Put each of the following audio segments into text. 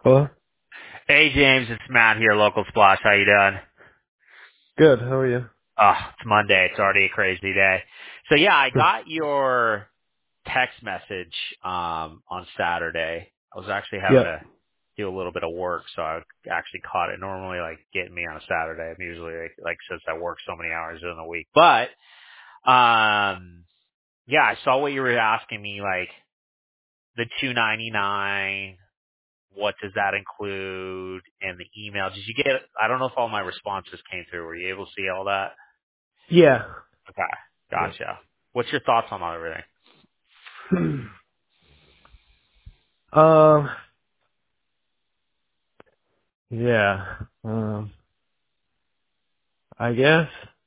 Hello? Hey James, it's Matt here, Local Splash. How you doing? Good, how are you? Oh, it's Monday. It's already a crazy day. So yeah, I got your text message on Saturday. I was actually having Yeah. to do a little bit of work, so I actually caught it. Normally, like getting me on a Saturday, I'm usually like since I work so many hours during the week. But yeah, I saw what you were asking me, like the 299. What does that include? And the email. Did you get? I don't know if all my responses came through. Were you able to see all that? Yeah. Okay, Yeah. gotcha. What's your thoughts on everything? um, yeah. I guess,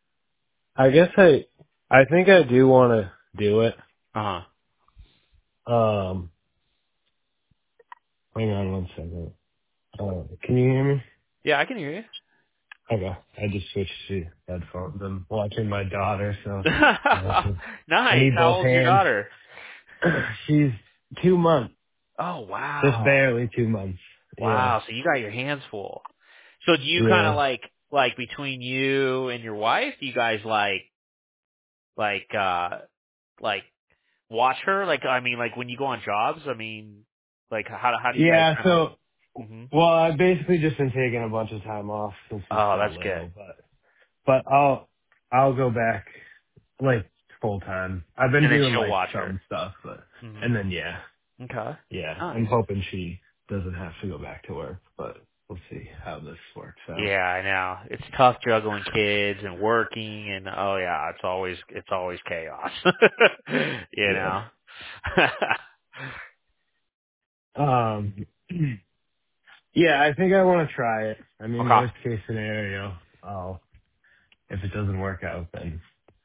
I think I do want to do it. Uh huh. Um, hang on one second. Can you hear me? Yeah, I can hear you. Okay. I just switched to headphones. I'm watching my daughter, so I Nice. need How both old's your hands. daughter? She's 2 months. Oh Just wow. barely 2 months. Yeah. Wow. So you got your hands full. So do you kind of Yeah. like between you and your wife? Do you guys like like watch her? Like I mean, like when you go on jobs. I mean, like how do you guys Yeah, kind of? so, Hmm. well, I've basically just been taking a bunch of time off since she's Oh, so that's good. little, but I'll go back like full time. I've been And then doing she'll like watch her. some stuff, but Hmm. and then yeah, Okay. yeah. Nice. I'm hoping she doesn't have to go back to work, but we'll see how this works out. Yeah, I know. It's tough juggling kids and working and oh yeah, it's always chaos. you Yeah. know. Um. Yeah, I think I want to try it. I mean, Okay. worst case scenario, if it doesn't work out, then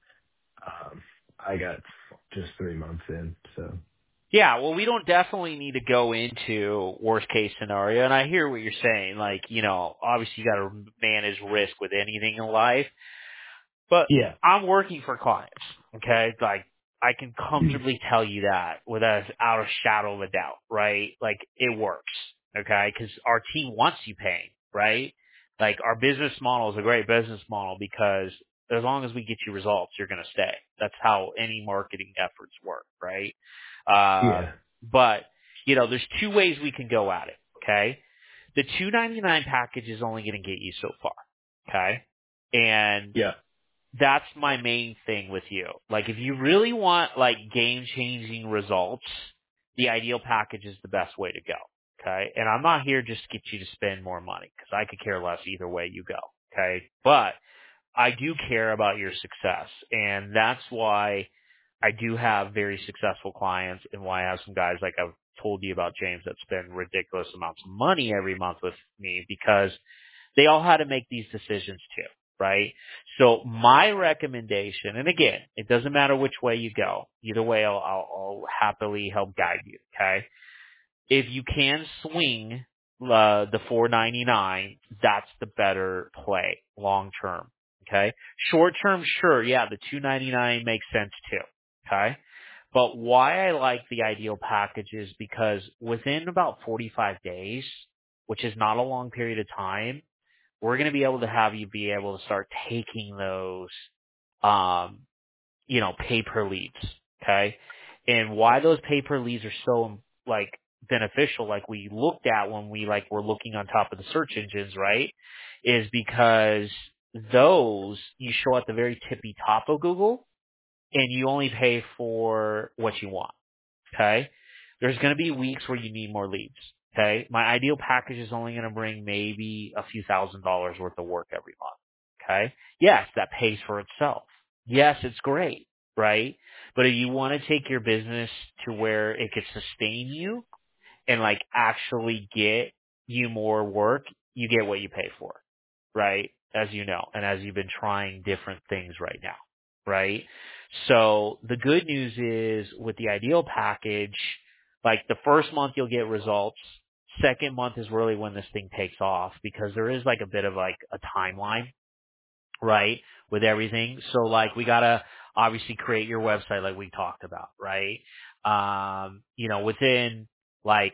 I got just 3 months in, so Yeah, well we don't definitely need to go into worst case scenario and I hear what you're saying. Like, obviously you gotta manage risk with anything in life. But yeah, I'm working for clients, okay? Like, I can comfortably tell you that without a shadow of a doubt, right? Like, it works, okay? Because our team wants you paying, right? Like, our business model is a great business model because as long as we get you results, you're going to stay. That's how any marketing efforts work, right? yeah, But, there's two ways we can go at it, okay? The 299 package is only going to get you so far, okay? And yeah, that's my main thing with you. Like if you really want like game changing results, the ideal package is the best way to go. Okay. And I'm not here just to get you to spend more money because I could care less either way you go. Okay. But I do care about your success. And that's why I do have very successful clients and why I have some guys like I've told you about James that spend ridiculous amounts of money every month with me because they all had to make these decisions too, right? So my recommendation, and again, it doesn't matter which way you go. Either way, I'll happily help guide you. Okay. If you can swing the 499, that's the better play long term. Okay. Short term, sure. Yeah. The 299 makes sense too. Okay. But why I like the ideal package is because within about 45 days, which is not a long period of time, we're going to be able to have you be able to start taking those, um, pay per leads. Okay. And why those pay per leads are so like beneficial, like we looked at when we like were looking on top of the search engines, right? Is because those you show at the very tippy top of Google and you only pay for what you want. Okay. There's going to be weeks where you need more leads. Okay. My ideal package is only going to bring maybe a few $1,000s worth of work every month. Okay. Yes, that pays for itself. Yes, it's great. Right. But if you want to take your business to where it could sustain you and like actually get you more work, you get what you pay for, right? As you know, and as you've been trying different things right now, right? So the good news is with the ideal package, like the first month you'll get results. Second month is really when this thing takes off because there is like a bit of like a timeline, right? With everything. So like we gotta obviously create your website like we talked about, right? Within like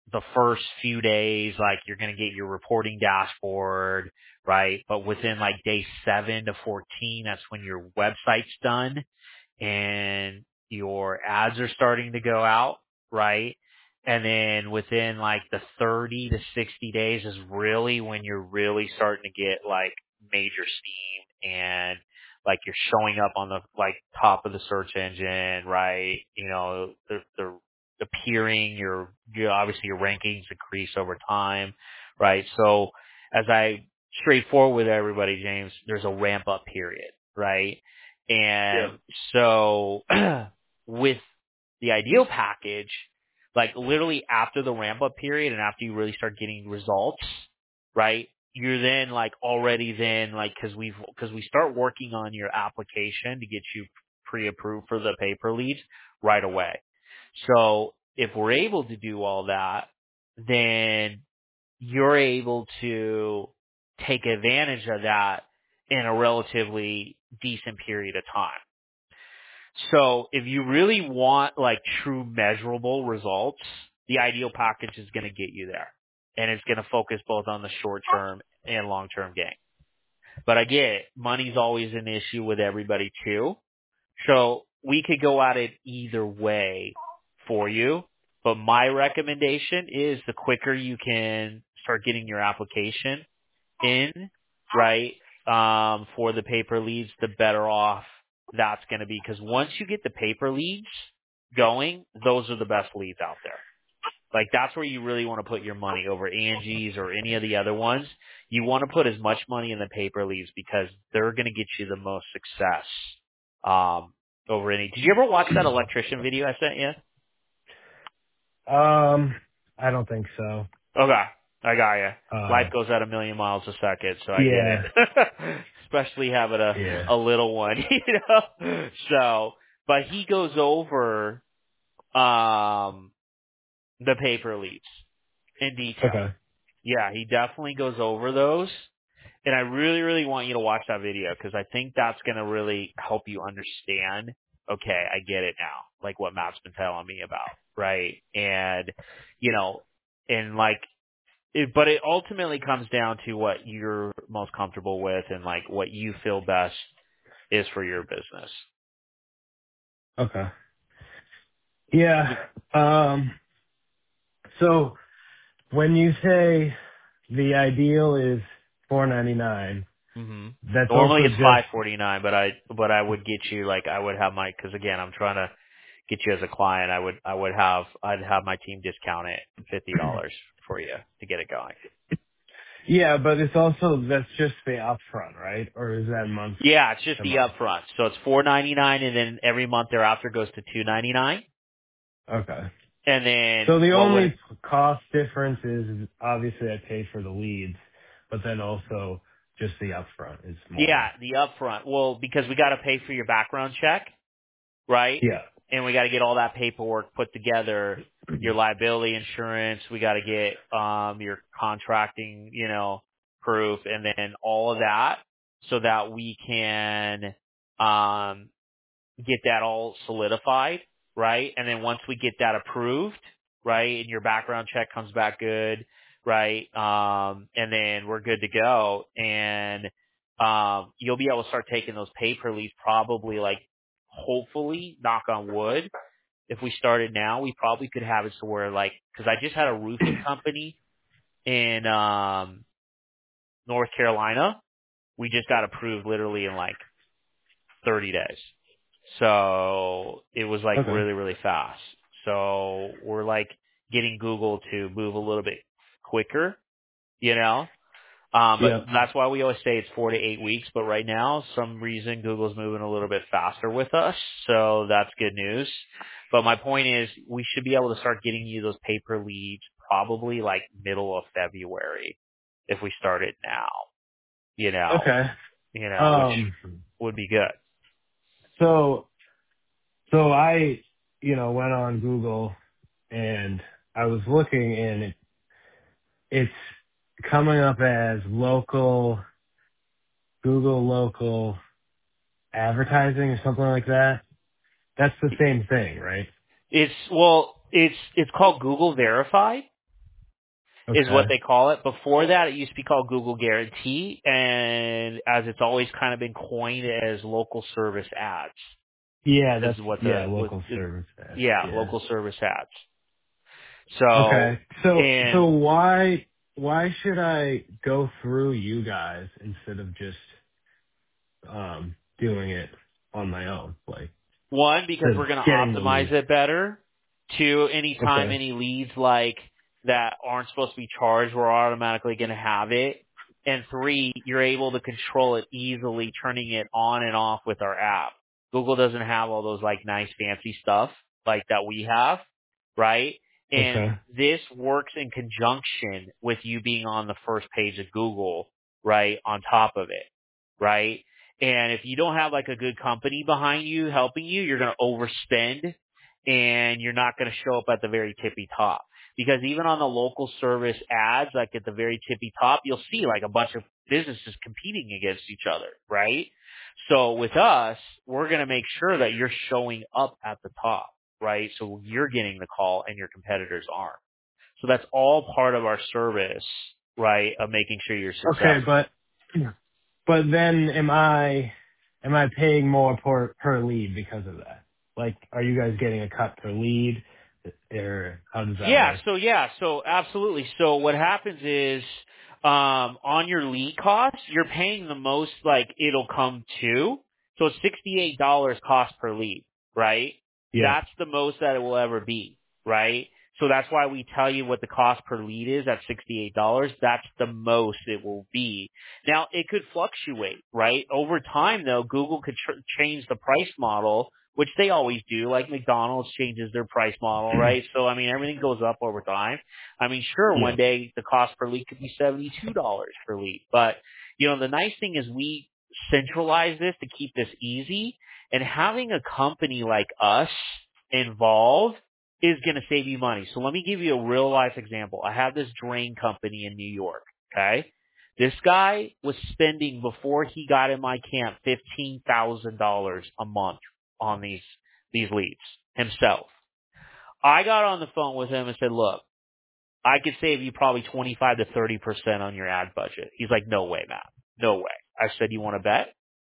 the first few days, like you're going to get your reporting dashboard, right? But within like day 7 to 14, that's when your website's done and your ads are starting to go out, right? And then within like the 30 to 60 days is really when you're really starting to get like major steam and like you're showing up on the like top of the search engine, right? You know, they're appearing, your obviously your rankings increase over time, right? So as I straightforward with everybody, James, there's a ramp up period, right? Yep. And so with the ideal package, like literally after the ramp up period and after you really start getting results, right? You're then like already then like cause we start working on your application to get you pre-approved for the paper leads right away. So if we're able to do all that, then you're able to take advantage of that in a relatively decent period of time. So if you really want like true measurable results, the ideal package is going to get you there. And it's going to focus both on the short term and long term gain. But I get it. Money's always an issue with everybody too. So we could go at it either way for you. But my recommendation is the quicker you can start getting your application in, right, for the paper leads, the better off that's going to be. Because once you get the paper leads going, those are the best leads out there. Like that's where you really want to put your money over Angie's or any of the other ones. You want to put as much money in the paper leads because they're going to get you the most success. Over any. Did you ever watch that electrician video I sent you? I don't think so. Okay, I got you. Life Uh, goes at a million miles a second, so I get yeah, it. Especially having yeah. a little one, you know. So, but he goes over the paper leads in detail. Okay. Yeah, he definitely goes over those. And I really, really want you to watch that video because I think that's going to really help you understand, okay, I get it now, like what Matt's been telling me about, right? And, you know, and like, but it ultimately comes down to what you're most comfortable with and like what you feel best is for your business. Okay. Yeah. Um, so when you say the ideal is 499, hmm that's Normally also it's just 549, but I would get you like I would have my because again I'm trying to get you as a client. I'd have my team discount it $50 for you to get it going. yeah, but it's also that's just the upfront, right? Or is that month Yeah, it's just to the month? upfront. So it's $499, and then every month thereafter goes to $299, Okay. and then So the what would only cost difference is obviously I pay for the leads, but then also just the upfront is yeah more. the upfront? Well, because we got to pay for your background check, right? Yeah. And we got to get all that paperwork put together, your liability insurance, we got to get your contracting, you know, proof and then all of that so that we can um get that all solidified, right? And then once we get that approved, right, and your background check comes back good, right? And then we're good to go and you'll be able to start taking those paper leads probably like hopefully knock on wood if we started now we probably could have it to where like because I just had a roofing company in North Carolina we just got approved literally in like 30 days so it was like Okay. really really fast so we're like getting Google to move a little bit quicker you know. But Yep. that's why we always say it's 4 to 8 weeks. But right now, some reason Google's moving a little bit faster with us, so that's good news. But my point is, we should be able to start getting you those paper leads probably like middle of February if we start it now. You know, Okay. which Um. would be good. So I, went on Google and I was looking and it's coming up as Google local advertising or something like that. That's the same thing, right? It's called Google Verified. is what Okay. they call it. Before that, it used to be called Google Guarantee, and as it's always kind of been coined as local service ads, Yeah, is that's what what local service ads. yeah, Yeah. local service ads. So, Okay. So and why should I go through you guys instead of just doing it on my own? Like one, because instead of we're going to getting the optimize lead. it better. Two, anytime Okay. any leads like that aren't supposed to be charged, we're automatically going to have it. And three, you're able to control it easily, turning it on and off with our app. Google doesn't have all those like nice fancy stuff like that we have, right? And Okay. this works in conjunction with you being on the first page of Google, right? On top of it, right? And if you don't have like a good company behind you helping you, you're going to overspend and you're not going to show up at the very tippy top. Because even on the local service ads, like at the very tippy top, you'll see like a bunch of businesses competing against each other, right? So with us, we're going to make sure that you're showing up at the top, right? So you're getting the call and your competitors aren't. So that's all part of our service, right, of making sure you're Okay, successful. but then am I paying more per lead because of that? Like, are you guys getting a cut per lead, or how does that work? So absolutely. So what happens is, on your lead costs, you're paying the most like it'll come to. So it's $68 cost per lead, right? Yeah. That's the most that it will ever be, right? So that's why we tell you what the cost per lead is at $68. That's the most it will be. Now it could fluctuate, right? Over time though, Google could change the price model, which they always do. Like McDonald's changes their price model, right? So I mean, everything goes up over time. I mean, sure, one Yeah. day the cost per lead could be $72 per lead, but you know, the nice thing is we centralize this to keep this easy, and having a company like us involved is going to save you money. So let me give you a real life example. I have this drain company in New York. Okay. This guy was spending before he got in my camp $15,000 a month on these leads himself. I got on the phone with him and said, look, I could save you probably 25 to 30% on your ad budget. He's like, no way, Matt. No way. I said, you want to bet?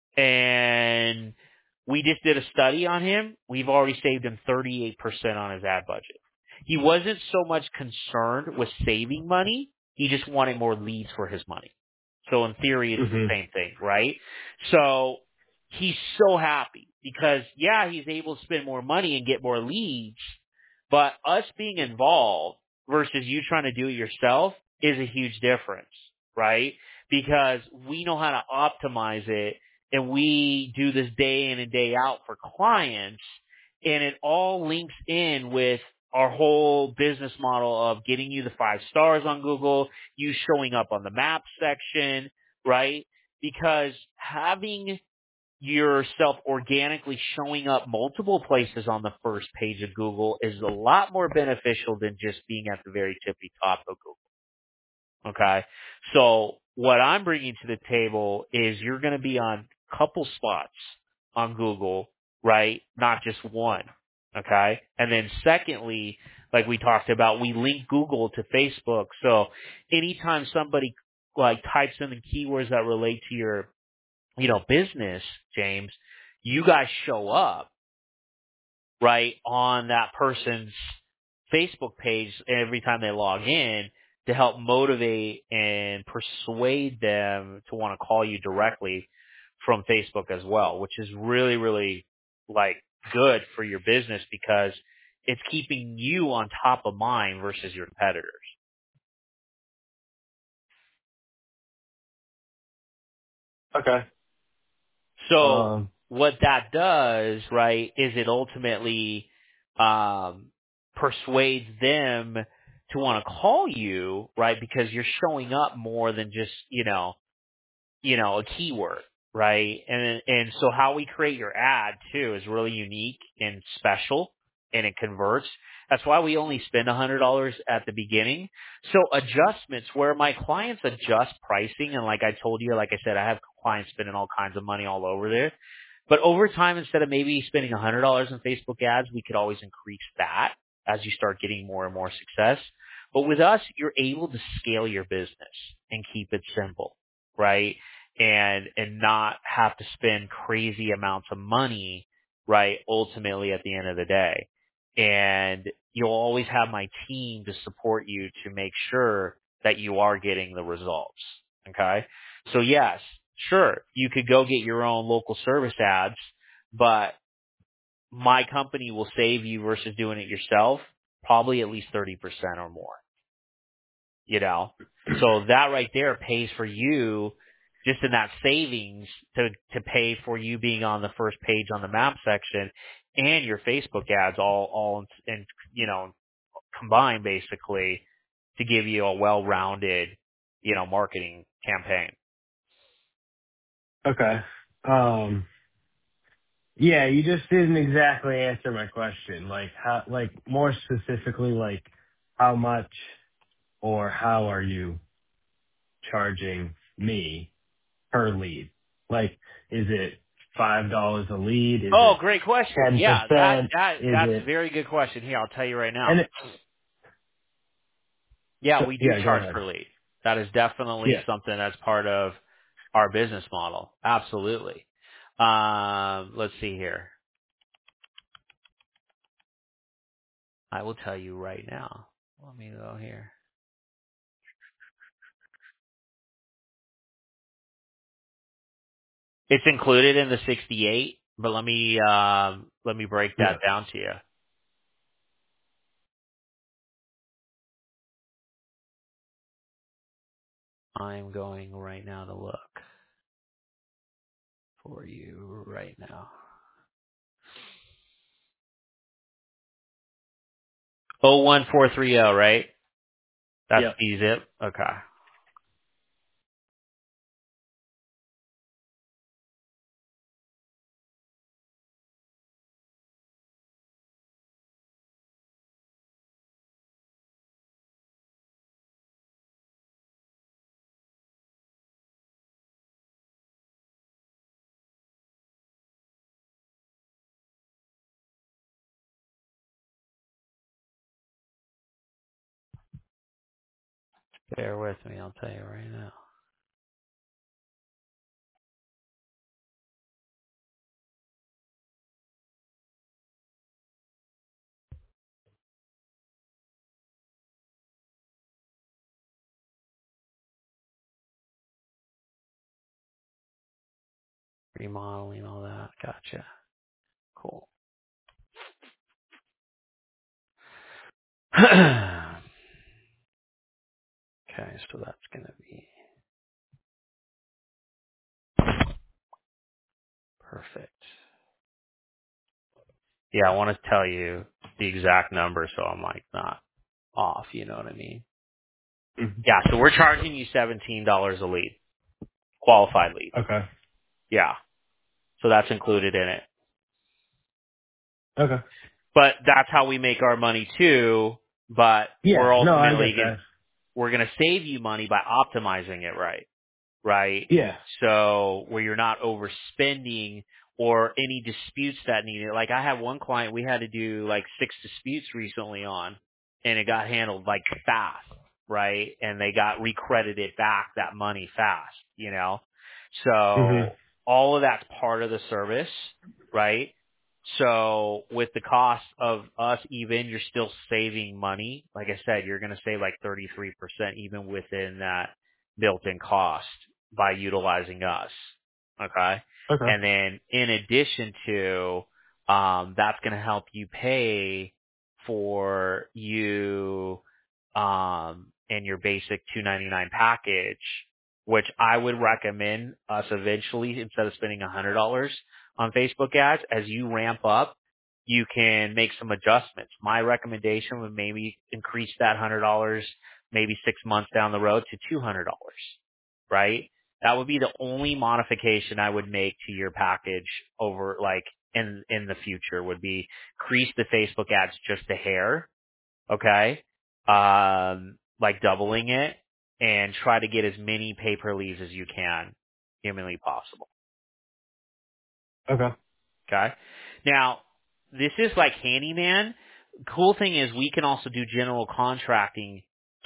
And we just did a study on him. We've already saved him 38% on his ad budget. He wasn't so much concerned with saving money. He just wanted more leads for his money. So in theory, it's the Mhm. same thing, right? So he's so happy because yeah, he's able to spend more money and get more leads, but us being involved versus you trying to do it yourself is a huge difference, right? Because we know how to optimize it and we do this day in and day out for clients, and it all links in with our whole business model of getting you the 5 stars on Google, you showing up on the map section, right? Because having yourself organically showing up multiple places on the first page of Google is a lot more beneficial than just being at the very tippy top of Google. Okay. So what I'm bringing to the table is you're going to be on a couple spots on Google, right? Not just one. Okay. And then secondly, like we talked about, we link Google to Facebook. So anytime somebody like types in the keywords that relate to your, business, James, you guys show up right on that person's Facebook page every time they log in to help motivate and persuade them to want to call you directly from Facebook as well, which is really, really like good for your business because it's keeping you on top of mind versus your competitors. Okay. So Um. what that does, right, is it ultimately persuades them to want to call you, right, because you're showing up more than just, a keyword, right? And so how we create your ad too is really unique and special and it converts. That's why we only spend $100 at the beginning. So adjustments where my clients adjust pricing, and like I told you, like I said, I have clients spending all kinds of money all over there. But over time, instead of maybe spending $100 in Facebook ads, we could always increase that as you start getting more and more success. But with us, you're able to scale your business and keep it simple, right? And not have to spend crazy amounts of money, right? Ultimately at the end of the day. And you'll always have my team to support you to make sure that you are getting the results. Okay. So yes, sure, you could go get your own local service ads, but my company will save you versus doing it yourself probably at least 30% or more, you know? So that right there pays for you just in that savings to pay for you being on the first page on the map section and your Facebook ads all in, you know, combined basically to give you a well-rounded, you know, marketing campaign. Okay. Um, yeah, you just didn't exactly answer my question. Like how, like more specifically, like how much or how are you charging me per lead? Like, is it $5 a lead? Is Oh, it great question. Yeah, 10%? Is that's a it, very good question. Here, I'll tell you right and now. it, Yeah, so, we do yeah, go charge ahead. per lead. That is definitely Yeah. something that's part of our business model. Absolutely. Let's see here. I will tell you right now. Let me go here. It's included in the 68, but let me break Yeah. that down to you. I'm going right now to look for you right now. 01430, right? That's Yep. the zip. Okay. Bear with me. I'll tell you right now. Remodeling, all that. Gotcha. Cool. Okay, so that's going to be perfect. Yeah, I want to tell you the exact number so I'm like not off, you know what I mean? Mhm. Yeah, so we're charging you $17 a lead, qualified leads. Okay. Yeah, so that's included in it. Okay. But that's how we make our money too, but Yeah. No, I get that. we're going to save you money by optimizing it right. Right? Yeah. So where you're not overspending or any disputes that needed. Like I have one client we had to do like 6 disputes recently on and it got handled like fast, right? And they got recredited back that money fast, you know? Mhm. So all of that's part of the service, right? So with the cost of us even, you're still saving money. Like I said, you're going to save like 33% even within that built-in cost by utilizing us. Okay. Okay. And then in addition to, that's going to help you pay for you, and your basic 299 package, which I would recommend us eventually instead of spending $100 on Facebook ads as you ramp up, you can make some adjustments. My recommendation would maybe increase that $100 maybe 6 months down the road to $200, right? That would be the only modification I would make to your package over like in the future would be increase the Facebook ads just a hair, okay? Like doubling it and try to get as many pay per leads as you can humanly possible. Okay. Okay. Now, this is like handyman. Cool thing is we can also do general contracting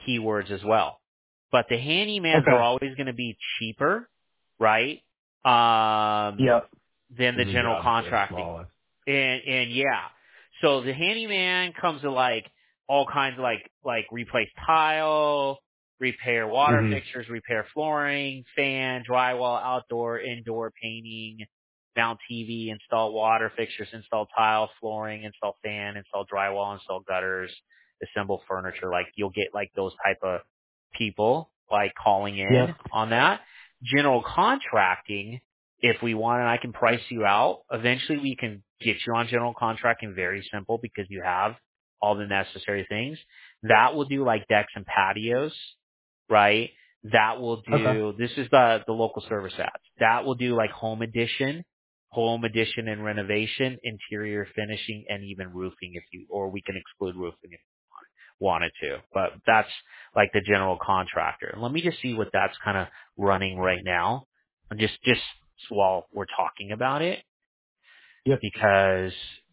keywords as well. But the handymans are Okay. always going to be cheaper, right? Um, Yep. than the And the general jobs are contracting. smaller. And yeah. So the handyman comes to like all kinds of like replace tile, repair water Mhm. fixtures, repair flooring, fan, drywall, outdoor, indoor painting, mount TV, install water fixtures, install tile, flooring, install fan, install drywall, install gutters, assemble furniture. Like you'll get like those type of people like calling Yep. in on that. General contracting, if we want, and I can price you out, eventually we can get you on general contracting very simple because you have all the necessary things. That will do like decks and patios, right? That will Okay. do, this is the local service ads. That will do like home addition and renovation, interior finishing, and even roofing if you, or we can exclude roofing if you wanted to. But that's like the general contractor. Let me just see what that's kind of running right now. And just while we're talking about it, Yep. because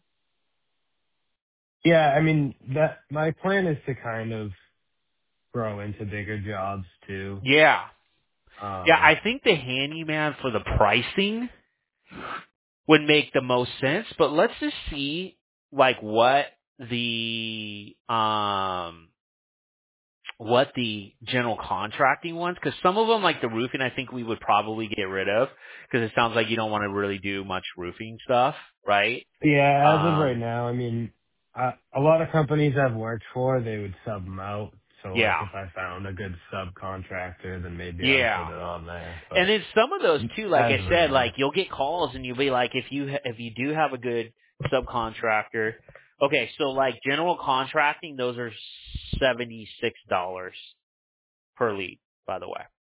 Yeah, I mean, that my plan is to kind of grow into bigger jobs too. yeah, yeah, Um, I think the handyman for the pricing would make the most sense, but let's just see like what the general contracting ones, because some of them like the roofing I think we would probably get rid of because it sounds like you don't want to really do much roofing stuff, right? yeah, as of right Um, now, I mean, a lot of companies I've worked for, they would sub them out. So like yeah, if I found a good subcontractor, then maybe I'd yeah. put it on there. And But then some of those too, like as I of right said, like now. you'll get calls and you'll be like, if you do have a good subcontractor, okay, so like general contracting, those are $76 per lead, by the way.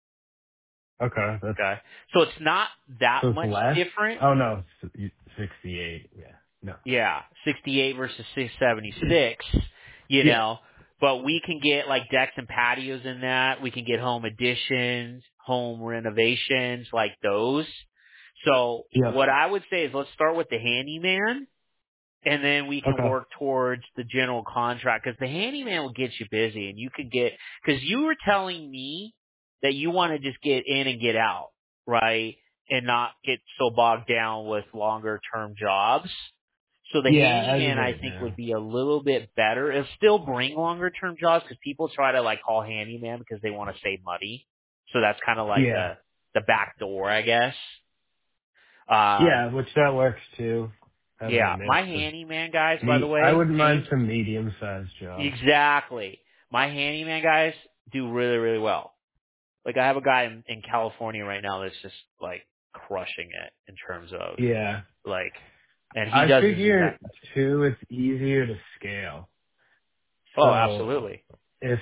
Okay, that's Okay, so it's not that so it's much less. different. Oh no, 68. Yeah. No. Yeah, 68 versus 676, you Yeah. know, but we can get like decks and patios in that. We can get home additions, home renovations, like those. So Yep. what I would say is let's start with the handyman and then we can Okay. work towards the general contract because the handyman will get you busy and you could get, because you were telling me that you want to just get in and get out, right? And not get so bogged down with longer term jobs. So the Yeah, as of handyman I right think would now. be a little bit better. It'll still bring longer term jobs because people try to like call handyman because they want to save money. So that's kind of like Yeah. the back door, I guess. Yeah, Um, which that works too. Haven't yeah, my missed the handyman guys, by the me. I way, wouldn't mind James, some medium-sized jobs. exactly. My handyman guys do really, really well. Like I have a guy in California right now that's just like crushing it in terms of Yeah. like, and he I does his figure exact. too, it's easier to scale. Oh, So absolutely. if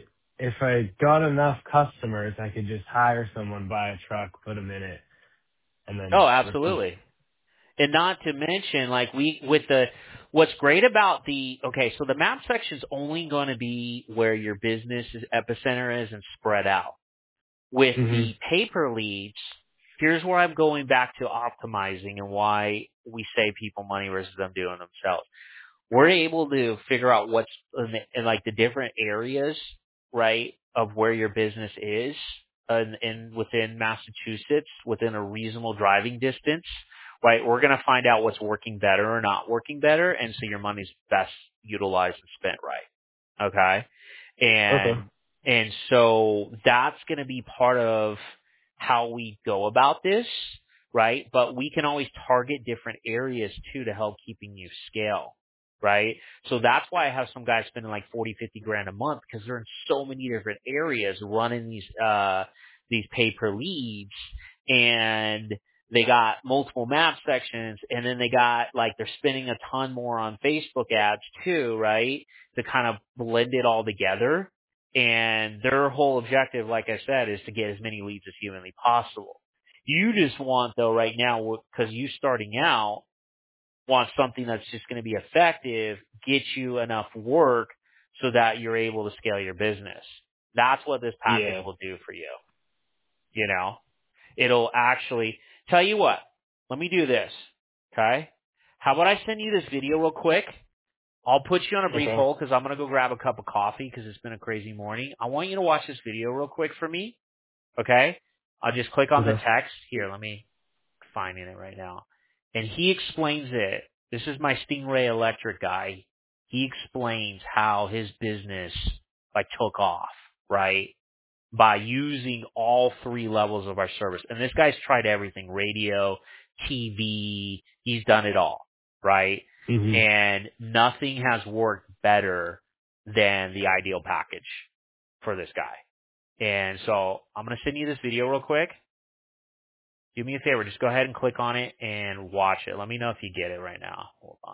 I got enough customers, I could just hire someone, buy a truck, put them in it, and then Oh, just repeat. absolutely. And not to mention, like we with the what's great about the okay, so the map section's only going to be where your business epicenter is and spread out. With Hmm. the paper leads, here's where I'm going back to optimizing and why we save people money versus them doing it themselves. We're able to figure out what's in like the different areas, right, of where your business is in within Massachusetts, within a reasonable driving distance, right? We're going to find out what's working better or not working better, and so your money's best utilized and spent right. Okay, Okay. and so that's going to be part of how we go about this, right? But we can always target different areas too to help keeping you scale, right? So that's why I have some guys spending like 40, 50 grand a month because they're in so many different areas running these pay per leads and they got multiple map sections and then they got like they're spending a ton more on Facebook ads too, right? To kind of blend it all together. And their whole objective, like I said, is to get as many leads as humanly possible. You just want though right now, because you starting out, want something that's just going to be effective, get you enough work so that you're able to scale your business. That's what this package Yeah. will do for you. You know, it'll actually tell you what, let me do this. Okay. How about I send you this video real quick I'll put you on a brief Okay. hold because I'm going to go grab a cup of coffee because it's been a crazy morning. I want you to watch this video real quick for me, okay? I'll just click on the Okay. text. Here, let me find it right now. And he explains it. This is my Stingray Electric guy. He explains how his business like took off, right? By using all three levels of our service. And this guy's tried everything, radio, TV, he's done it all, right? Mhm. And nothing has worked better than the ideal package for this guy. And so I'm going to send you this video real quick. Do me a favor, just go ahead and click on it and watch it. Let me know if you get it right now. Hold on.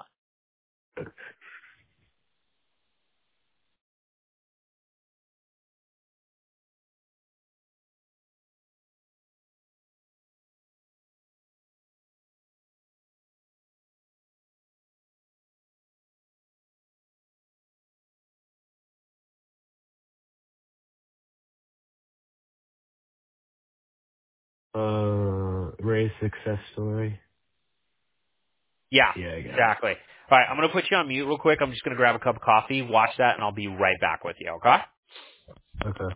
Ray's success story. Yeah, Yeah, I got it. exactly. All right, I'm going to put you on mute real quick. I'm just going to grab a cup of coffee, watch that, and I'll be right back with you, okay? Okay.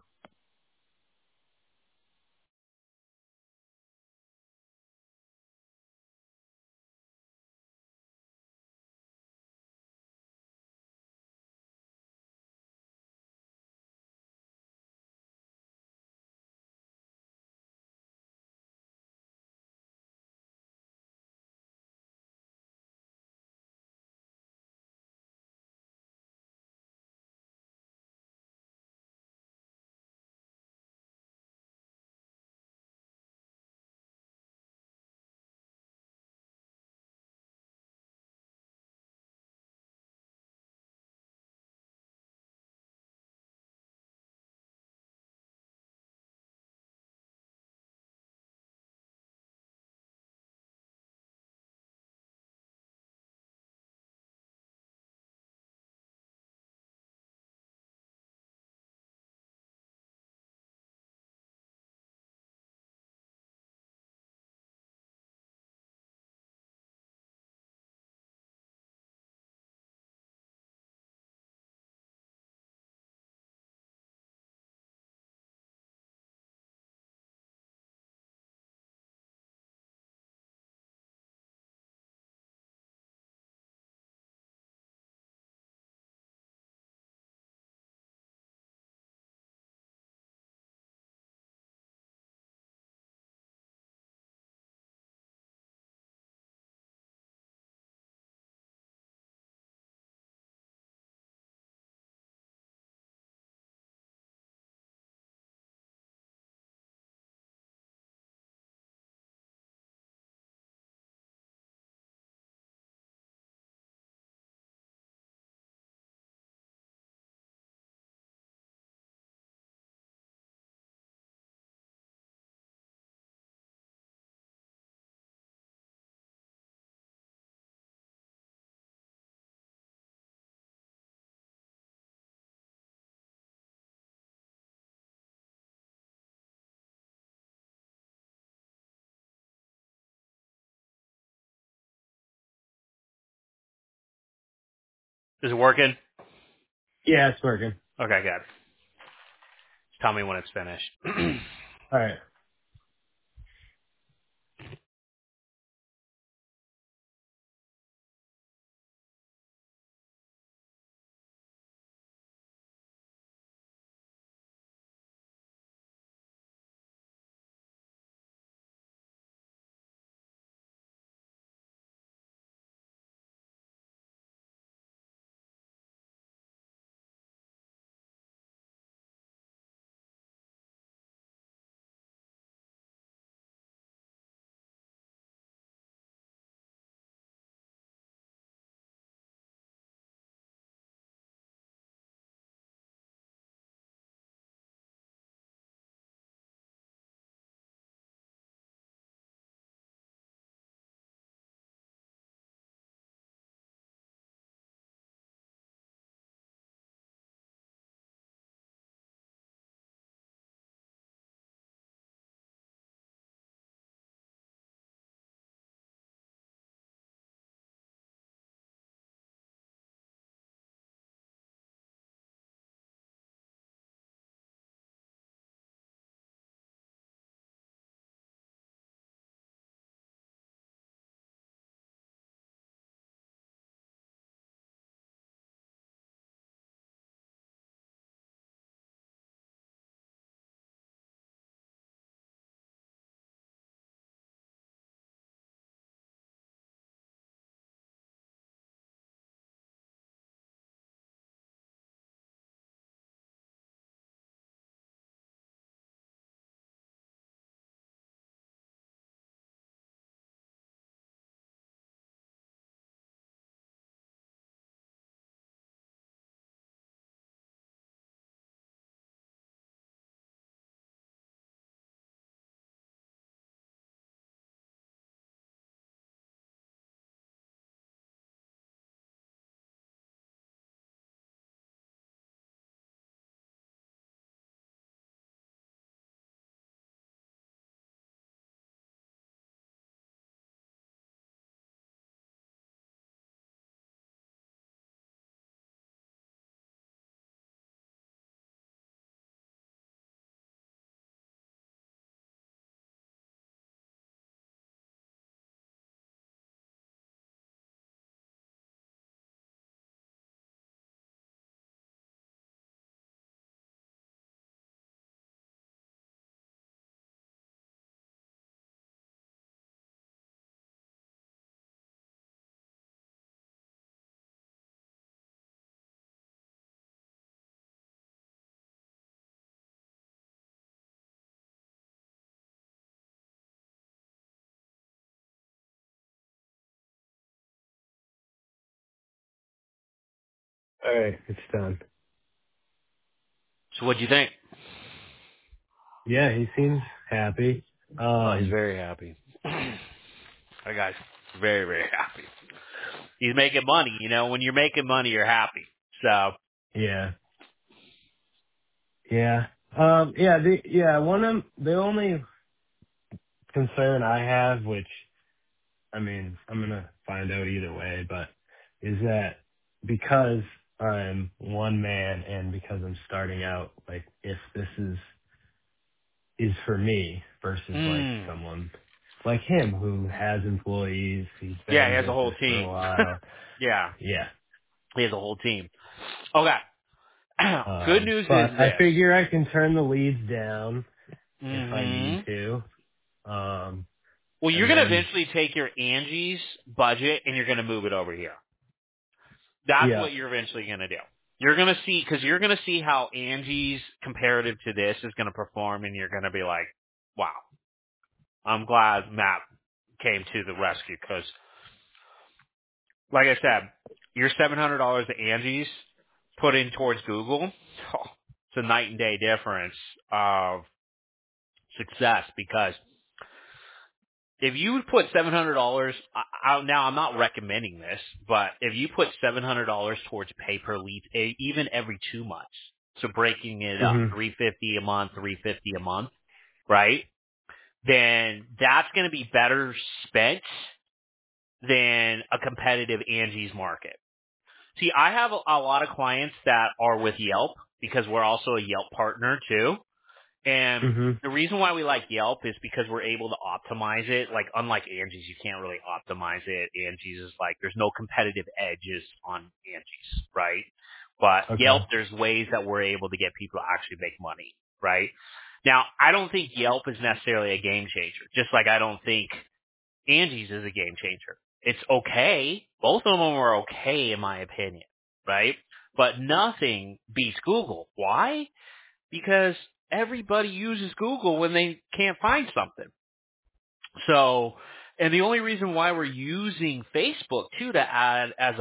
Is it working? Yeah, it's working. Okay, good. Just tell me when it's finished. All right. All right, it's done. So what'd you think? Yeah, he seems happy. Oh, he's Um, very happy. That guy's very, very happy. He's making money. You know, when you're making money, you're happy. So, yeah, yeah, one of the only concern I have, which I mean, I'm gonna find out either way, but is that because I'm one man and because I'm starting out, like if this is for me versus like mm, someone like him who has employees, he's been yeah, in he has a whole business for a team. while. Yeah, Yeah. he has a whole team. Okay. Good news But is I this. figure I can turn the leads down if I need hmm to. Um, Well, you're and going to then, eventually take your Angie's budget and you're going to move it over here. That's yeah. what you're eventually going to do. You're going to see, because you're going to see how Angie's comparative to this is going to perform, and you're going to be like, wow, I'm glad Matt came to the rescue, because, like I said, your $700 to Angie's put in towards Google, oh, it's a night and day difference of success, because if you put $700, now I'm not recommending this, but if you put $700 towards pay per lead, even every 2 months, so breaking it up, Mhm. $350 a month, $350 a month, right? Then that's going to be better spent than a competitive Angie's market. See, I have a lot of clients that are with Yelp because we're also a Yelp partner too. And Mhm. the reason why we like Yelp is because we're able to optimize it. Like, unlike Angie's, you can't really optimize it. Angie's is like, there's no competitive edges on Angie's, right? But Yelp, Okay. there's ways that we're able to get people to actually make money, right? Now, I don't think Yelp is necessarily a game changer, just like I don't think Angie's is a game changer. It's okay. Both of them are okay in my opinion, right? But nothing beats Google. Why? Because everybody uses Google when they can't find something. So, and the only reason why we're using Facebook too to add as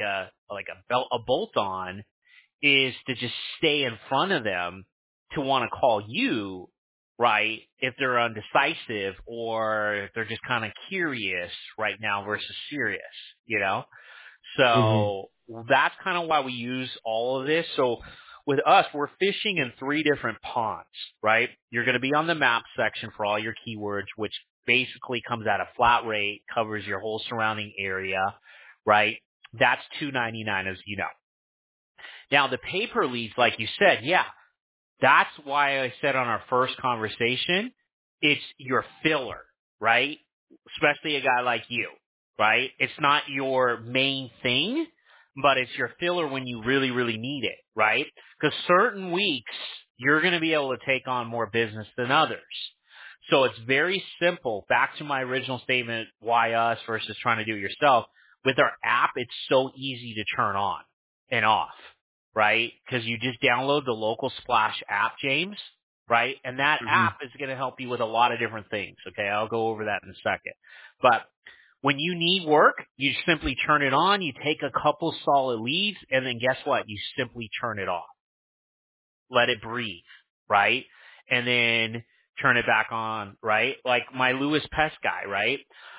a bolt on is to just stay in front of them to want to call you, right? If they're undecisive or if they're just kind of curious right now versus serious, you know? Mhm. So that's kind of why we use all of this. So with us, we're fishing in 3 different ponds, right? You're going to be on the map section for all your keywords, which basically comes at a flat rate, covers your whole surrounding area, right? That's $2.99, as you know. Now the pay per leads, like you said, yeah, that's why I said on our first conversation, it's your filler, right? Especially a guy like you, right? It's not your main thing, but it's your filler when you really, really need it, right? Because certain weeks, you're going to be able to take on more business than others. So it's very simple. Back to my original statement, why us versus trying to do it yourself. With our app, it's so easy to turn on and off, right? Because you just download the local Splash app, James, right? And that Mhm. app is going to help you with a lot of different things. Okay, I'll go over that in a second. But when you need work, you simply turn it on, you take a couple solid leads, and then guess what? You simply turn it off. Let it breathe, right? And then turn it back on, right? Like my Lewis Pest guy, right?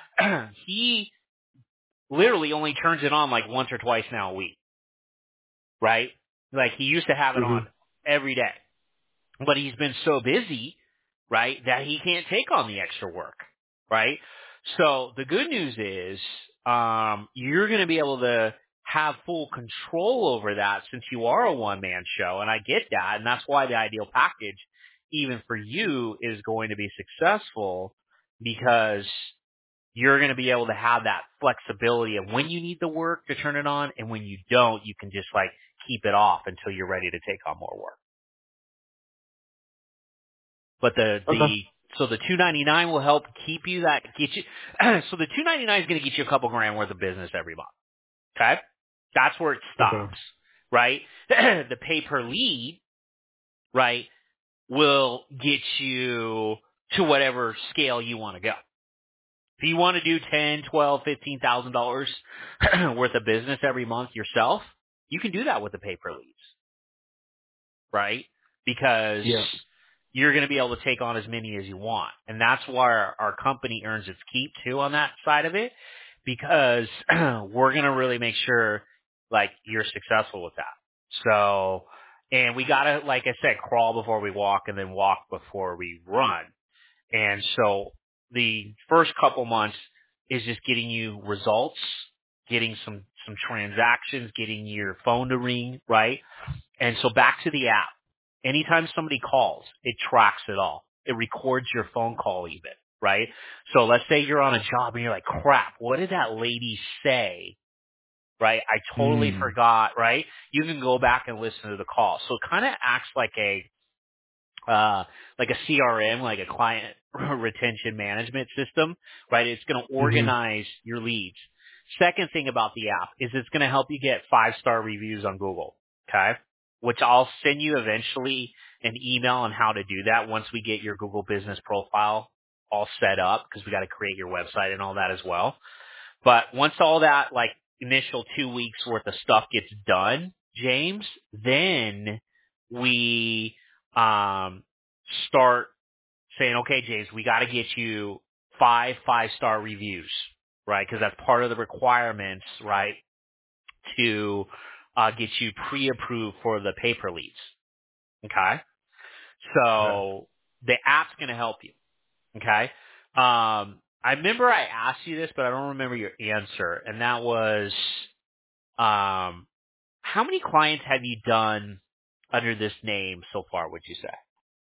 He literally only turns it on like once or twice now a week, right? Like he used to have it on Mhm. every day. But he's been so busy, right, that he can't take on the extra work, right? So the good news is, you're going to be able to have full control over that since you are a one-man show, and I get that, and that's why the ideal package, even for you, is going to be successful because you're going to be able to have that flexibility of when you need the work to turn it on, and when you don't, you can just like keep it off until you're ready to take on more work. But Okay. so the 299 will help keep you that get you. So the 299 is going to get you a couple grand worth of business every month. Okay, that's where it Okay. stops, right? The pay per lead, right, will get you to whatever scale you want to go. If you want to do $10, $12, $15,000 worth of business every month yourself, You can do that with the paper leads, right? Because Yeah. you're going to be able to take on as many as you want. And that's why our company earns its keep too on that side of it, because we're going to really make sure like you're successful with that. So, and we got to, like I said, crawl before we walk and then walk before we run. And so the first couple months is just getting you results, getting some transactions, getting your phone to ring, right? And so back to the app. Anytime somebody calls, it tracks it all. It records your phone call even, right? So let's say you're on a job and you're like, crap, what did that lady say? Right? I totally Mm. forgot, right? You can go back and listen to the call. So it kind of acts like a CRM, like a client retention management system, right? It's going to Mhm. organize your leads. Second thing about the app is it's going to help you get 5-star reviews on Google, okay? Which I'll send you eventually an email on how to do that once we get your Google business profile all set up, because we got to create your website and all that as well. But once all that like initial 2 weeks worth of stuff gets done, James, then we start saying, okay, James, we got to get you 5-star reviews, right? Because that's part of the requirements, right, to get you pre-approved for the paper leads. Okay, Okay. so the app's going to help you. Okay. I remember I asked you this, but I don't remember your answer, and that was, how many clients have you done under this name so far? Would you say?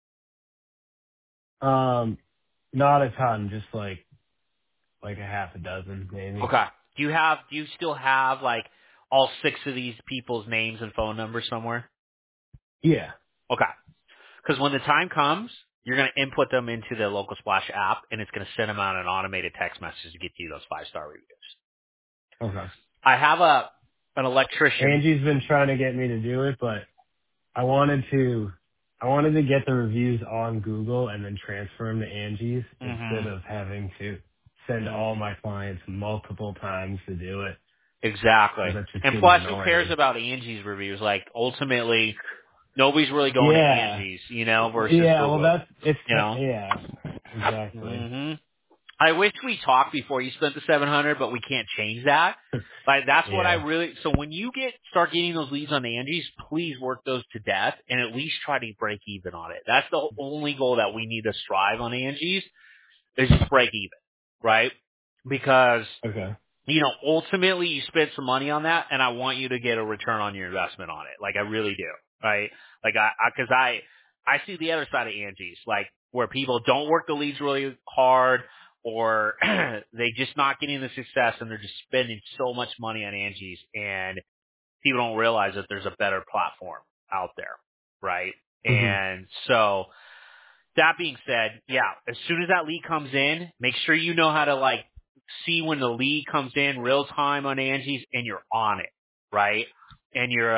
Not a ton, just like a half a dozen maybe. Okay. Do you still have like all 6 of these people's names and phone numbers somewhere? Yeah. Okay. Because when the time comes, you're going to input them into the Local Splash app, and it's going to send them out an automated text message to get you those 5-star reviews. Okay. I have an electrician. Angie's been trying to get me to do it, but I wanted to I wanted to get the reviews on Google and then transfer them to Angie's instead hmm of having to send all my clients multiple times to do it, Exactly. because that just And seems plus, who cares annoying. about Angie's reviews? Like, ultimately, nobody's really going to Yeah. Angie's, versus Yeah, well Google, that's it's you know? yeah, exactly. hmm I wish we talked before you spent the 700, but we can't change that. Like, that's what I Yeah. really, so when you start getting those leads on Angie's, please work those to death and at least try to break even on it. That's the only goal that we need to strive on Angie's, is just break even, right? Because Okay. ultimately you spend some money on that, and I want you to get a return on your investment on it. Like, I really do, right? Like, cause I see the other side of Angie's, like, where people don't work the leads really hard, or they just not getting the success, and they're just spending so much money on Angie's, and people don't realize that there's a better platform out there, right? Mhm. And so, that being said, yeah, as soon as that lead comes in, make sure you know how to like see when the lead comes in real time on Angie's, and you're on it, right? And you're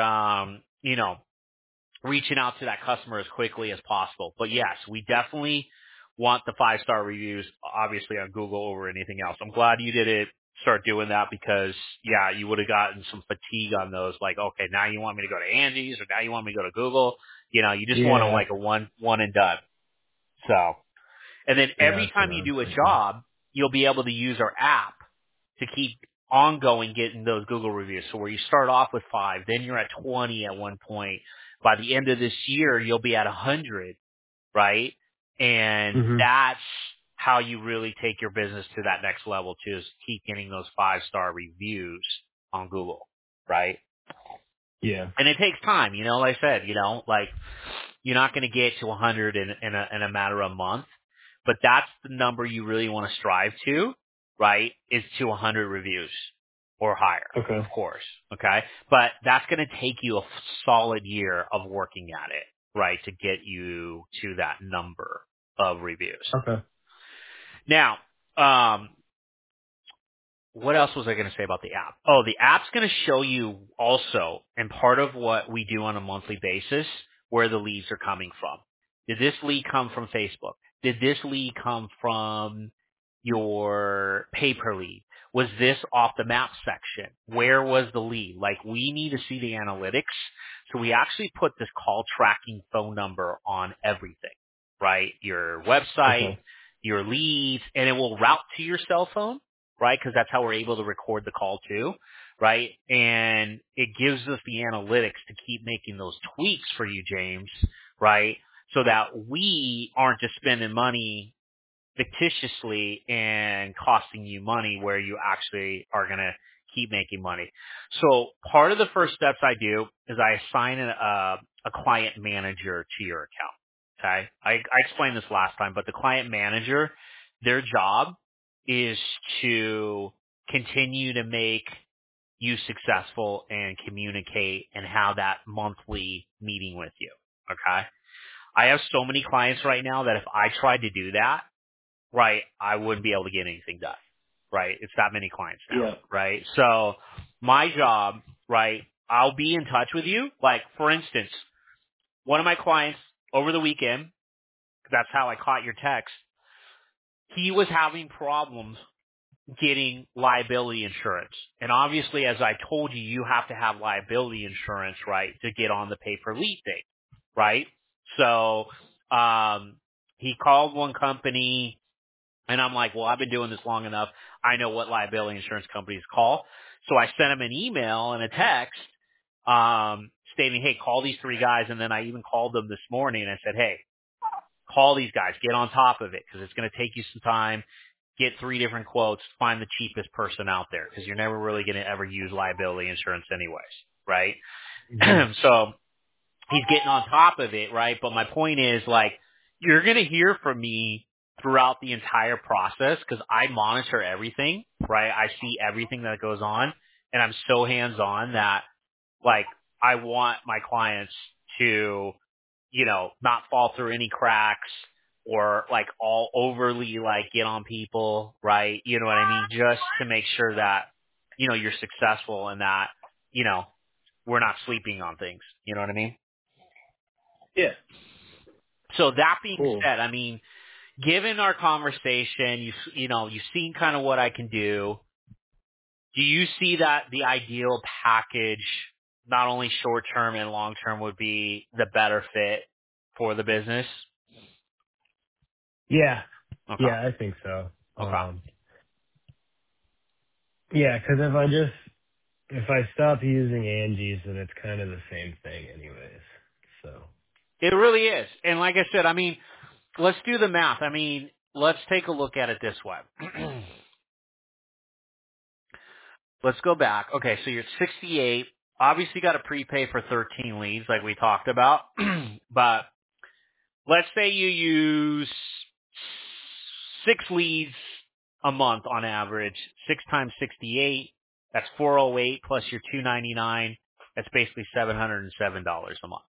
reaching out to that customer as quickly as possible. But yes, we definitely want the 5-star reviews, obviously, on Google over anything else. I'm glad you did it. Start doing that, because yeah, you would have gotten some fatigue on those. Like, okay, now you want me to go to Angie's, or now you want me to go to Google. You just want to Yeah. like a one and done. So, and then Yeah, every that's what time I you was do a thinking. job, you'll be able to use our app to keep ongoing getting those Google reviews. So where you start off with 5, then you're at 20 at one point. By the end of this year, you'll be at 100, right? And Mhm. that's how you really take your business to that next level too, is keep getting those 5-star reviews on Google, right? Yeah. And it takes time, like I said, like, you're not going to get to 100 in a matter of a month, but that's the number you really want to strive to, right? Is to 100 reviews or higher, of Okay. course. Okay. But that's going to take you a solid year of working at it, right? To get you to that number of reviews. Okay. Now, what else was I going to say about the app? Oh, the app's going to show you also, and part of what we do on a monthly basis, where the leads are coming from. Did this lead come from Facebook? Did this lead come from your pay per lead? Was this off the map section? Where was the lead? Like, we need to see the analytics. So we actually put this call tracking phone number on everything, right? Your website, Okay. your leads, and it will route to your cell phone, right? Because that's how we're able to record the call too, right? And it gives us the analytics to keep making those tweaks for you, James, right? So that we aren't just spending money fictitiously and costing you money where you actually are going to keep making money. So part of the first steps I do is I assign a client manager to your account. Okay. I explained this last time, but the client manager, their job is to continue to make you successful and communicate and have that monthly meeting with you. Okay. I have so many clients right now that if I tried to do that, right, I wouldn't be able to get anything done, right? It's that many clients now, Yeah. right? So my job, right, I'll be in touch with you. Like, for instance, one of my clients over the weekend, that's how I caught your text, he was having problems getting liability insurance. And obviously, as I told you, you have to have liability insurance, right, to get on the pay per lead thing, right? So, he called one company. And I'm like, well, I've been doing this long enough. I know what liability insurance companies call. So I sent him an email and a text, stating, hey, call these three guys. And then I even called them this morning and I said, hey, call these guys, get on top of it because it's going to take you some time. Get three different quotes, find the cheapest person out there because you're never really going to ever use liability insurance anyways, right? Hmm. So he's getting on top of it, right? But my point is, like, you're going to hear from me throughout the entire process because I monitor everything, right? I see everything that goes on, and I'm so hands-on that, like, I want my clients to, you know, not fall through any cracks or, like, all overly, like, get on people, right? You know what I mean? Just to make sure that, you know, you're successful and that, you know, we're not sleeping on things. You know what I mean? Yeah. So that being Cool. said, I mean, given our conversation, you've seen kind of what I can do. Do you see that the ideal package, not only short term and long term, would be the better fit for the business? Yeah. Okay. Yeah, I think so. Okay. Yeah, 'cause if I stop using Angie's, then it's kind of the same thing anyways. So. It really is. And like I said, I mean, let's do the math. I mean, let's take a look at it this way. Let's go back. Okay, so you're at 68. Obviously got to prepay for 13 leads like we talked about. But let's say you use 6 leads a month on average. 6 times 68, that's 408 plus your 299. That's basically $707 a month.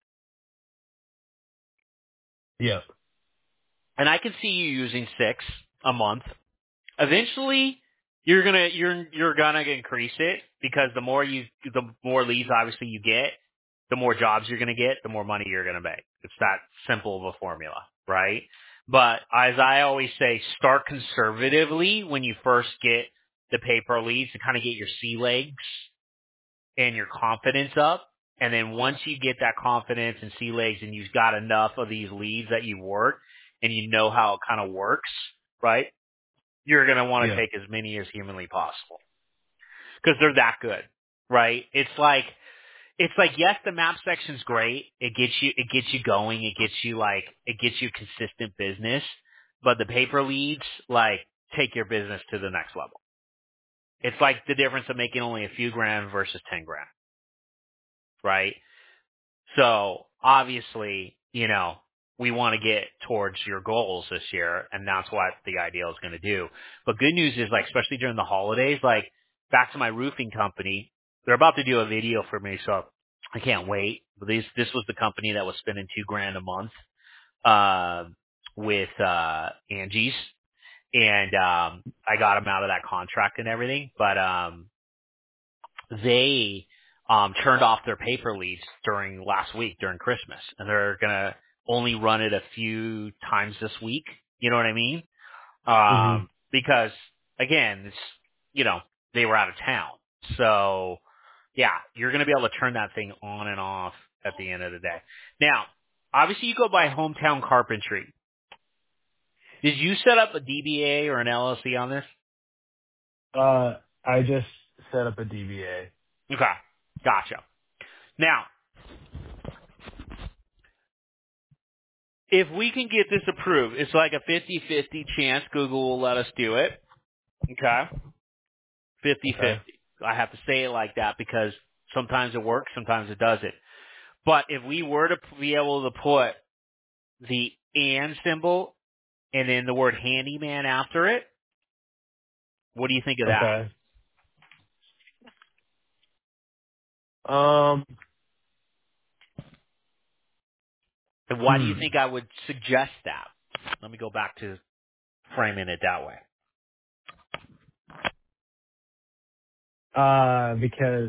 Yeah. And I can see you using 6 a month. Eventually, you're gonna increase it because the more leads obviously you get, the more jobs you're gonna get, the more money you're gonna make. It's that simple of a formula, right? But as I always say, start conservatively when you first get the paper leads to kind of get your sea legs and your confidence up. And then once you get that confidence and sea legs and you've got enough of these leads that you work and you know how it kind of works, right? You're going to want to Yeah. take as many as humanly possible because they're that good, right? It's like, yes, the map section's great. It gets you going. It gets you consistent business, but the paper leads, like, take your business to the next level. It's like the difference of making only a few grand versus 10 grand, right? So obviously, we want to get towards your goals this year, and that's what the ideal is going to do. But good news is, like, especially during the holidays, like, back to my roofing company, they're about to do a video for me, so I can't wait. But this was the company that was spending $2,000 a month, with, Angie's, and, I got them out of that contract and everything, but, they turned off their paper leads during last week during Christmas, and they're gonna only run it a few times this week. You know what I mean? Mhm. Because again, they were out of town. So yeah, you're going to be able to turn that thing on and off at the end of the day. Now, obviously you go by Hometown Carpentry. Did you set up a DBA or an LLC on this? I just set up a DBA. Okay. Gotcha. Now, if we can get this approved, it's like a 50-50 chance Google will let us do it. Okay. 50-50. Okay. I have to say it like that because sometimes it works, sometimes it doesn't. But if we were to be able to put the and symbol and then the word handyman after it, what do you think of that? Okay. Um. And why do you Hmm. think I would suggest that? Let me go back to framing it that way. Because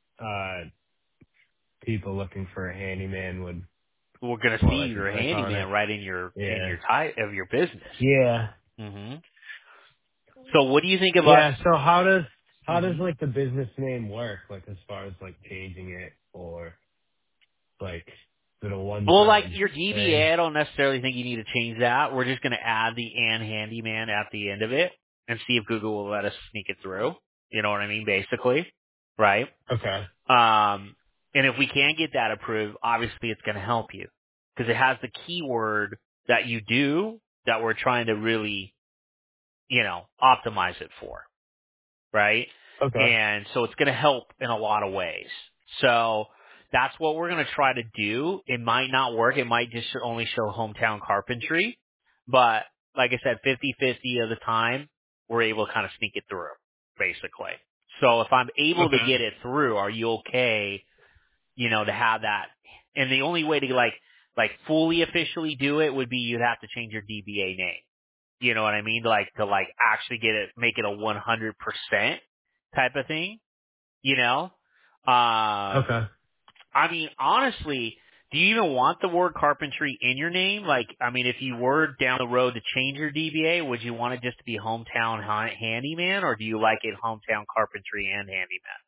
people looking for a handyman would We're going to see more likely your click on handyman it. right in your Yeah. type of your business. Yeah. hmm So what do you think of us? Yeah. So how does hmm like the business name work? Like as far as like changing it or like is it a one Well, like time your thing? DBA, I don't necessarily think you need to change that. We're just going to add the and handyman at the end of it and see if Google will let us sneak it through. You know what I mean? Basically, right? Okay. And if we can get that approved, obviously it's going to help you because it has the keyword that you do that we're trying to really, optimize it for. Right? Okay. And so it's going to help in a lot of ways. So that's what we're going to try to do. It might not work. It might just only show hometown carpentry. But like I said, 50-50 of the time, we're able to kind of sneak it through, basically. So if I'm able to Okay. get it through, are you okay, to have that? And the only way to like fully officially do it would be you'd have to change your DBA name. You know what I mean? Like to like actually make it a 100% type of thing, you know? Okay. I mean, honestly, do you even want the word carpentry in your name? Like, I mean, if you were down the road to change your DBA, would you want it just to be hometown handyman or do you like it hometown carpentry and handyman?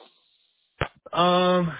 Um,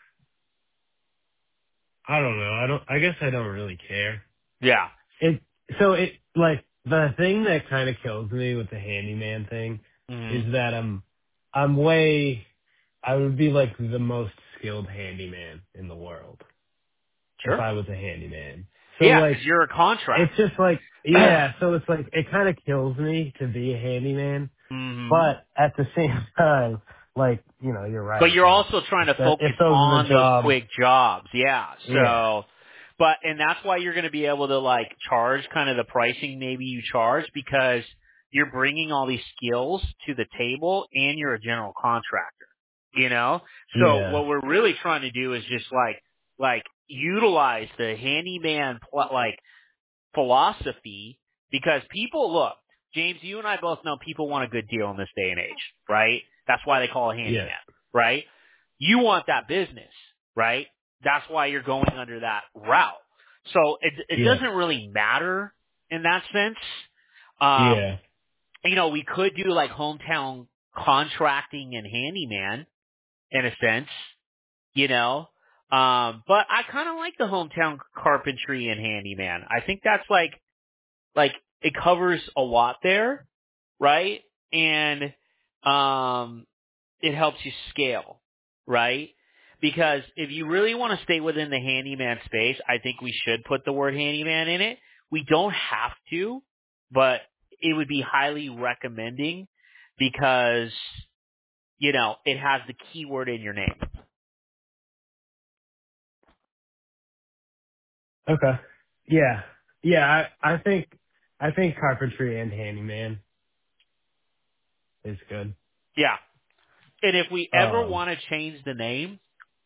I don't know. I guess I don't really care. Yeah. It so it like the thing that kind of kills me with the handyman thing hmm is that I'm way I would be like the most skilled handyman in the world if Sure. I was a handyman. So Yeah, like because you're a it's contractor. just like yeah, so it's like it kind of kills me to be a handyman, hmm but at the same time, like you're But right. you're Like also trying to if focus those are the on those jobs, quick jobs. Yeah. yeah, So, and that's why you're going to be able to like charge kind of the pricing maybe you charge because you're bringing all these skills to the table and you're a general contractor, you know? So yeah, what we're really trying to do is just like utilize the handyman, like philosophy because people look, James, you and I both know people want a good deal in this day and age, right? That's why they call a yeah, handyman, right? You want that business, right? That's why you're going under that route. So it yeah, doesn't really matter in that sense. Um, yeah. we could do like hometown contracting and handyman in a sense, you know. But I kind of like the hometown carpentry and handyman. I think that's like it covers a lot there, right? And it helps you scale, right? Because if you really want to stay within the handyman space, I think we should put the word handyman in it. We don't have to, but it would be highly recommending because, it has the keyword in your name. Okay. Yeah. Yeah, I think carpentry and handyman is good. Yeah. And if we ever Um want to change the name,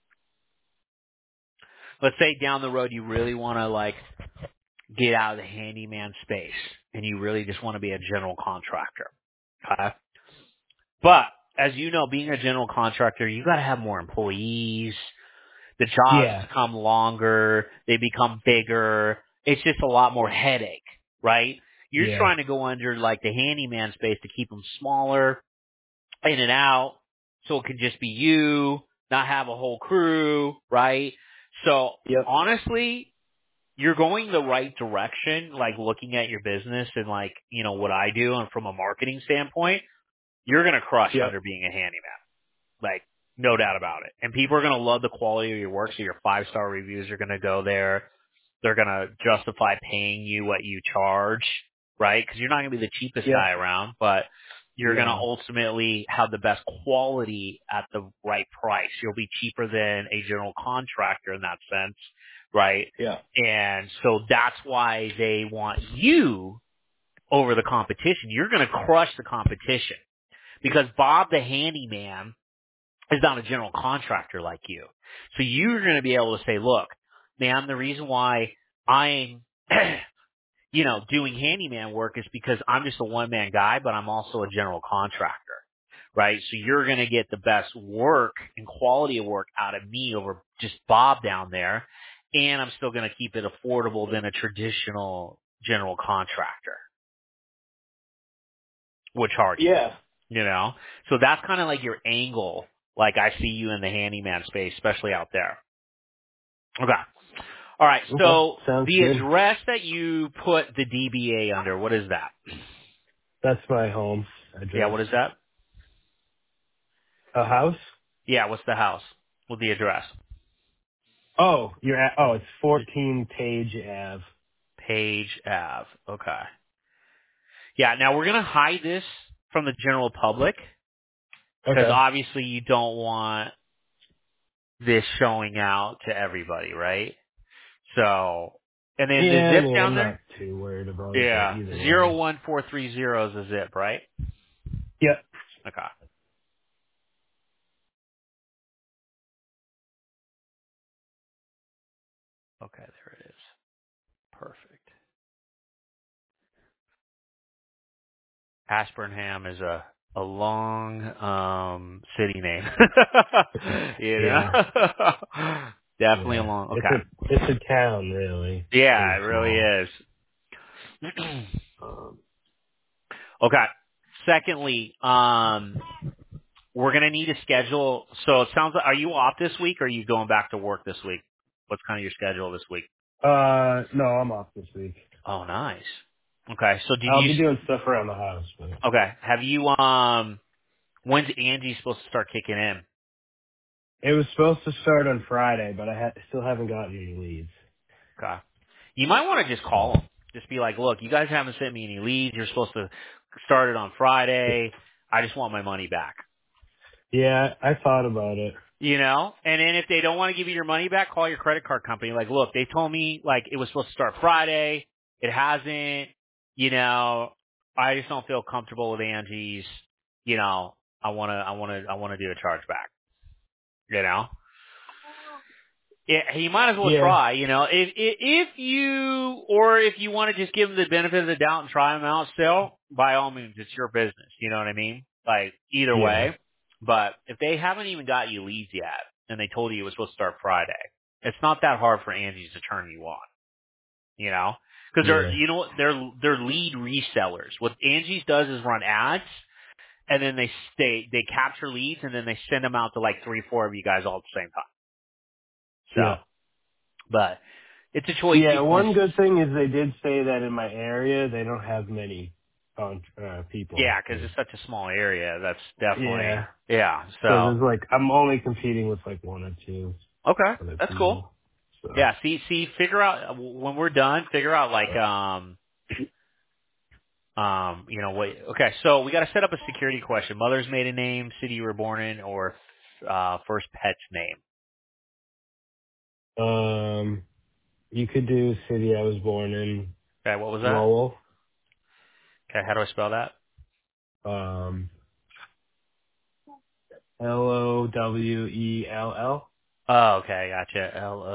let's say down the road you really want to like get out of the handyman space and you really just want to be a general contractor. Okay? But as you know, being a general contractor, you got to have more employees. The jobs yeah. become longer. They become bigger. It's just a lot more headache, right? You're Yeah. trying to go under like the handyman space to keep them smaller, in and out, so it can just be you, not have a whole crew, right? So Yep. honestly, you're going the right direction, like looking at your business and like, what I do and from a marketing standpoint, you're going to crush Yep. under being a handyman. Like, no doubt about it. And people are going to love the quality of your work, so your 5-star reviews are going to go there. They're going to justify paying you what you charge, right? Because you're not going to be the cheapest Yep. guy around, but you're going to No. ultimately have the best quality at the right price. You'll be cheaper than a general contractor in that sense, right? Yeah. And so that's why they want you over the competition. You're going to crush the competition because Bob the handyman is not a general contractor like you. So you're going to be able to say, look, man, the reason why I'm, doing handyman work is because I'm just a one-man guy, but I'm also a general contractor, right? So you're going to get the best work and quality of work out of me over just Bob down there. And I'm still going to keep it affordable than a traditional general contractor would charge you. Yeah. So that's kind of like your angle. Like I see you in the handyman space, especially out there. Okay. All right. Okay. So Sounds the good. address that you put the DBA under, what is that? That's my home Yeah. address. What is that? A house? Yeah. What's the house with the address? Oh, it's 14 Page Ave. Page Ave. Okay. Yeah. Now we're going to hide this from the general public because Okay. obviously you don't want this showing out to everybody, right? So, and then the Yeah, I zip mean, down I'm there? not too worried about it, but Yeah. either way. 01430 is a zip, right? Yep. Okay. Okay, there it is. Perfect. Ashburnham is a long city name. Yeah. Definitely a Yeah. long. It's Okay. a town, really. Yeah, Pretty it really small. is. Um, Okay. Secondly, we're gonna need a schedule. So it sounds like, are you off this week or are you going back to work this week? What's kind of your schedule this week? no, I'm off this week. Oh, nice. Okay. So did I'll you? be doing stuff around the house, but Okay. Have you? When's Angie supposed to start kicking in? it was supposed to start on Friday, but I still haven't gotten any leads. Okay. You might want to just call So them. Just be like, look, you guys haven't sent me any leads. You're supposed to start it on Friday. I just want my money back. yeah, I thought about it. And then if they don't want to give you your money back, call your credit card company. Like, look, they told me like it was supposed to start Friday. It hasn't. I just don't feel comfortable with Angie's. I want to do a chargeback. You know. Yeah, you might as well Yeah, try. If you want to just give them the benefit of the doubt and try them out still, by all means, it's your business. You know what I mean? Like either yeah, way. But if they haven't even got you leads yet, and they told you it was supposed to start Friday, it's not that hard for Angie's to turn you on. Because yeah, they're lead resellers. What Angie's does is run ads, and then they capture leads, and then they send them out to like 3-4 of you guys all at the same time. yeah. So, but it's a choice you Yeah, can just, one good thing is they did say that in my area they don't have many people. yeah, because it's such a small area. That's definitely, Yeah, yeah. so So, there's I'm only competing with like one or two okay, other that's cool. people. So Yeah, figure out when we're done. Figure out like, wait. Okay, so we got to set up a security question: mother's maiden name, city you were born in, or first pet's name. you could do city I was born in, Okay, what was that? Lowell. Okay, how do I spell that? Um, Lowell. Oh, okay, gotcha.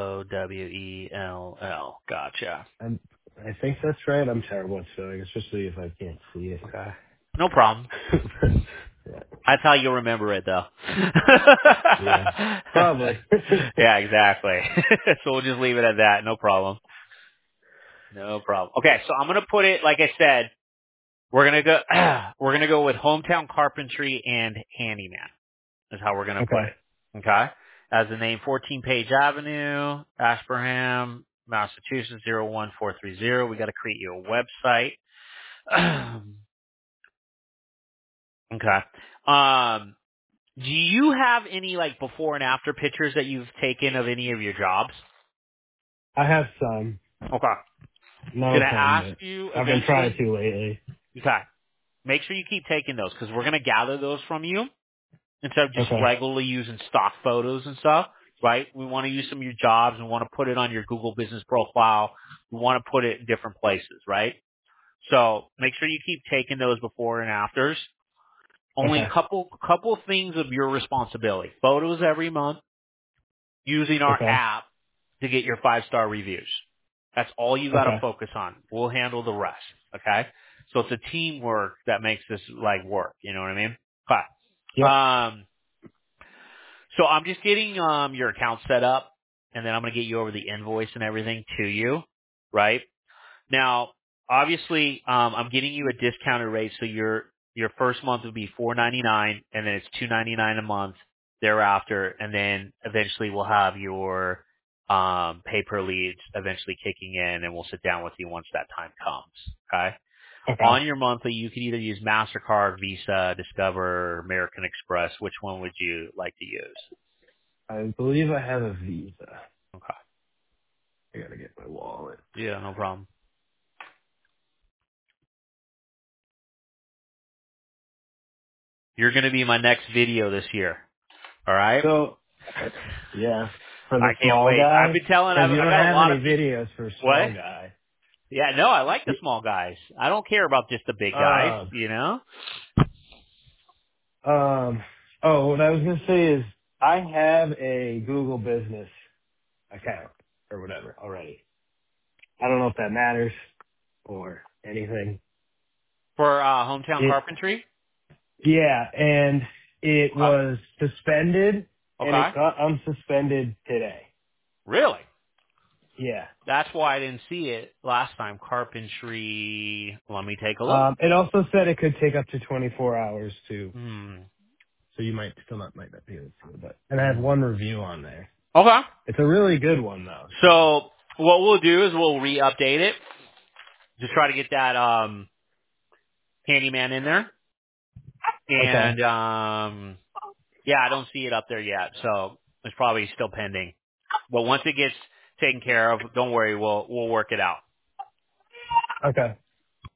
Lowell. Gotcha. And I think that's right. I'm terrible at spelling, especially if I can't see it. Okay, no problem. yeah, That's how you'll remember it, though. yeah, probably. Yeah, exactly. So we'll just leave it at that. No problem. No problem. Okay, so I'm going to put it, like I said, We're gonna go. We're gonna go with hometown carpentry and handyman. Is how we're gonna put Okay. it. Okay. As the name, 14 Page Avenue, Ashburnham, Massachusetts 01430. We got to create you a website. Okay. Do you have any like before and after pictures that you've taken of any of your jobs? I have some. Okay. Not a Gonna ton, ask but you I've been trying eventually. to lately. Okay. Make sure you keep taking those because we're gonna gather those from you instead of just Okay. regularly using stock photos and stuff. Right? We want to use some of your jobs and want to put it on your Google business profile. We want to put it in different places, right? So make sure you keep taking those before and afters. Only Okay. a couple things of your responsibility. Photos every month using our Okay. app to get your 5-star reviews. That's all you got to Okay. focus on. We'll handle the rest. Okay. So it's a teamwork that makes this like work. You know what I mean? Okay. Yep. So I'm just getting, your account set up and then I'm going to get you over the invoice and everything to you. Right. Now, obviously, I'm getting you a discounted rate, so your first month would be $4.99, and then it's $2.99 a month thereafter, and then eventually we'll have your pay per leads eventually kicking in, and we'll sit down with you once that time comes. Okay. Okay. On your monthly, you can either use Mastercard, Visa, Discover, American Express. Which one would you like to use? I believe I have a Visa. Okay. I gotta get my wallet. Yeah, no problem. You're going to be my next video this year. All right. So, yeah, for the I can't small wait. I've guy, been telling, because you I don't got a have lot any of people. videos for What? small guy. Yeah, no, I like the Y- small guys. I don't care about just the big guys, Um, you know? what I was gonna say is I have a Google Business account or whatever already. I don't know if that matters or anything. For hometown It, carpentry? yeah, and it Okay. was suspended, and Okay. it got unsuspended today. Really? Yeah. That's why I didn't see it last time. Carpentry. Let me take a look. It also said it could take up to 24 hours too, Hmm. so you might not be able to see it. But and I have Hmm. one review on there. Okay. It's a really good one though. So So what we'll do is we'll re-update it. Just try to get that handyman in there. okay, And yeah, I don't see it up there yet, so it's probably still pending. But once it gets taken care of, don't worry, we'll work it out. okay,